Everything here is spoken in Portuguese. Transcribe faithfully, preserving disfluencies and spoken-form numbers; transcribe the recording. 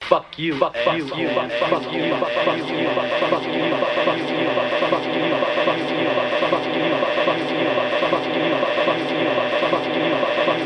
fuck you, fuck you, fuck you, fuck you, fuck you, fuck you, fuck you, fuck you, fuck you, fuck you, fuck you, fuck you.